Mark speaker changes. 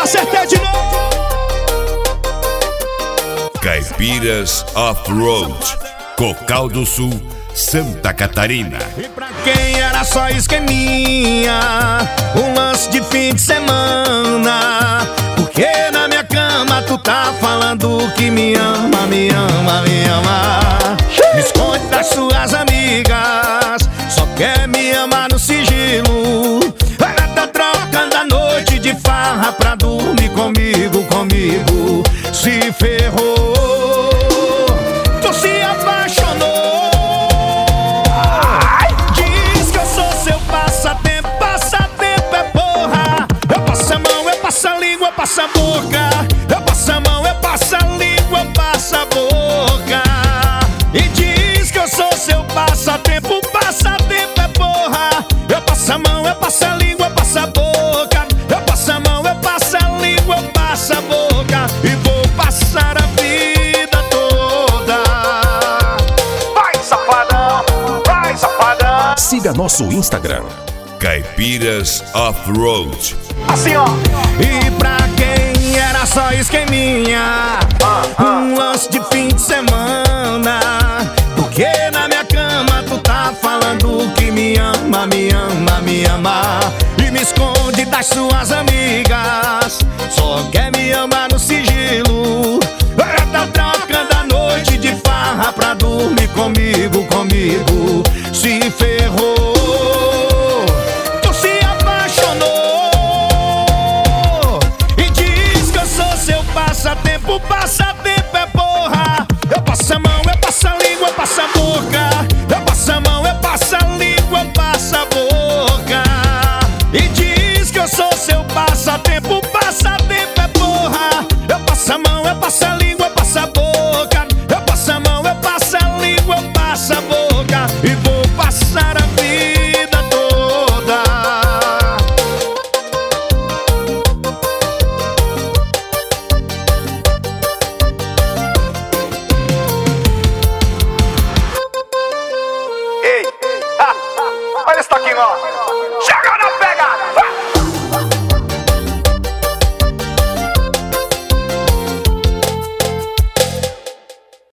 Speaker 1: acertei de novo.
Speaker 2: Caipiras Off-Road, Cocal do Sul, Santa Catarina.
Speaker 1: E pra quem era só esqueminha, um lance de fim de semana, porque na minha cama tu tá falando que me ama, me ama, me ama. Me esconde das suas amigas, só quer me amar no sigilo. Ela tá trocando a noite de farra pra dormir comigo, comigo. Se ferrou, tu se apaixonou. Diz que eu sou seu passatempo, passatempo é porra. Eu passo a mão, eu passo a língua, eu passo a boca. Eu passo a mão, eu passo a língua, eu passo a boca. E diz que eu sou seu passatempo, passatempo é porra. Eu passo a mão, eu passo a língua, eu passo a boca. Eu passo a mão, eu passo a língua, eu passo a boca. E vou passar a vida toda. Vai, safadão, vai, safadão.
Speaker 3: Siga nosso Instagram,
Speaker 2: Caipiras Off-Road.
Speaker 1: Assim, ó. E pra quem era só esqueminha, um lance de fim de semana, porque na minha cama tu tá falando que me ama, me ama, me ama. E me esconde das suas amigas, só quer me amar no sigilo. Ela tá trocando a noite de farra pra dormir comigo, comigo. Se ferrou, tu se apaixonou. E diz que eu sou seu passatempo, passatempo é porra. Eu passo a mão, eu passo a língua, eu passo a boca. Eu passo a mão, eu passo a língua, eu passo a boca. E diz que eu sou seu passatempo, passatempo é porra. Eu passo a mão, eu passo a língua, eu passo a boca. Eu passo a mão, eu passo a língua, eu passo a boca. E vou passar a vida toda. Ei, olha esse toquinho, ó. Chega na